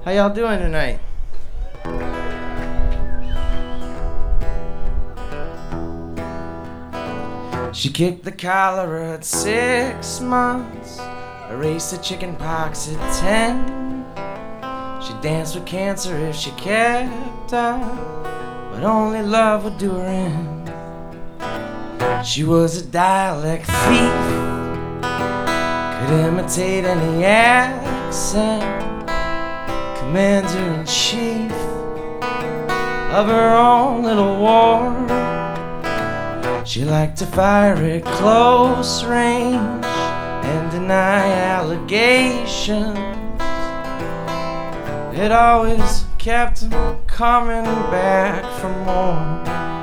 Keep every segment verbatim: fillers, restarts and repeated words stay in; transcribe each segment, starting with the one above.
How y'all doing tonight? She kicked the cholera at six months, erased the chicken pox at ten. She danced with cancer if she kept up, but only love would do her in. She was a dialect thief, could imitate any accent, commander-in-chief of her own little war. She liked to fire at close range and deny allegations. It always kept him coming back for more.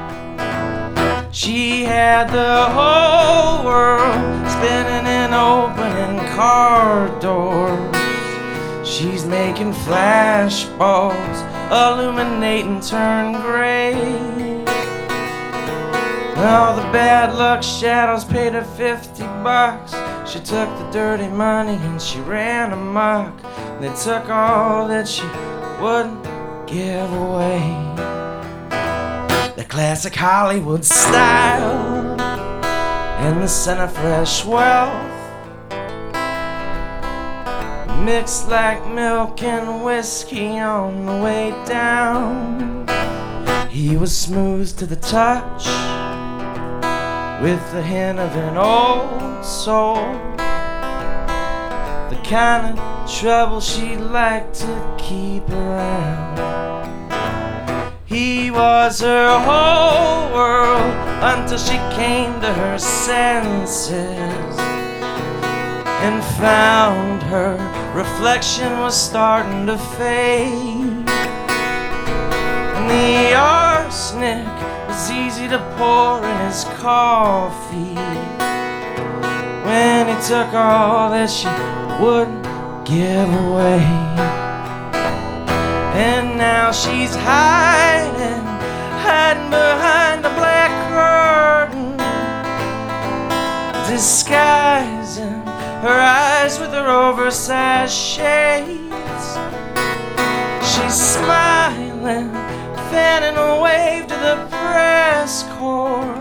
She had the whole world spinning and opening car doors. She's making flashbulbs illuminate and turn gray. All the bad luck shadows paid her fifty bucks. She took the dirty money and she ran amok. They took all that she wouldn't give away. The classic Hollywood style and the scent of fresh wealth, mixed like milk and whiskey on the way down. He was smooth to the touch, with the hint of an old soul, the kind of trouble she'd like to keep around. He was her whole world until she came to her senses and found her reflection was starting to fade. And the arsenic was easy to pour in his coffee when he took all that she wouldn't give away. And now she's hiding, hiding behind a black curtain, disguising her eyes with her oversized shades. She's smiling, fanning a wave to the press corps,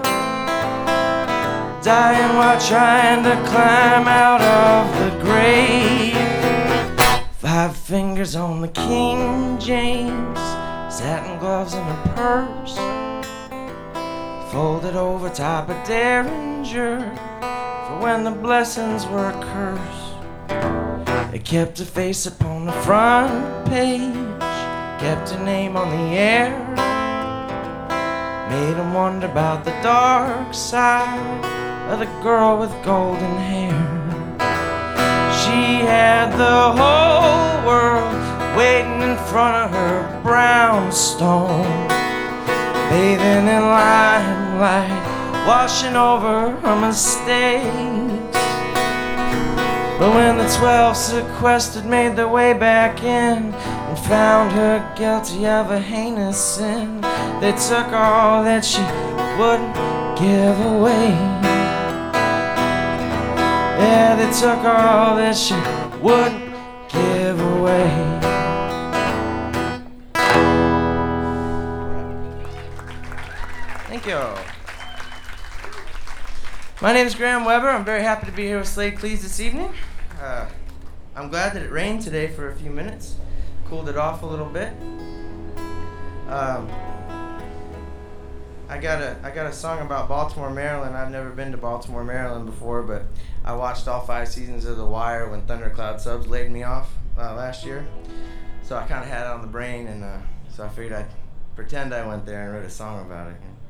dying while trying to climb out of the grave. Five fingers on the King James, satin gloves in her purse, folded over top a Derringer for when the blessings were a curse. It kept her face upon the front page, kept her name on the air, made him wonder about the dark side of the girl with golden hair. She had the whole world waiting in front of her brownstone, bathing in limelight, washing over her mistakes. But when the twelve sequestered made their way back in and found her guilty of a heinous sin, they took all that she wouldn't give away. Yeah, they took all that she wouldn't give away. Thank you. My name is Graham Weber. I'm very happy to be here with Slade Cleese this evening. Uh, I'm glad that it rained today for a few minutes. Cooled it off a little bit. Um, I got a I got a song about Baltimore, Maryland. I've never been to Baltimore, Maryland before, but I watched all five seasons of The Wire when Thundercloud Subs laid me off uh, last year. So I kind of had it on the brain, and uh, so I figured I'd pretend I went there and wrote a song about it.